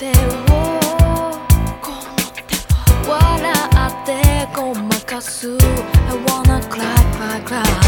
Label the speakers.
Speaker 1: 手をこの手を笑ってごまかす I wanna cry cry cry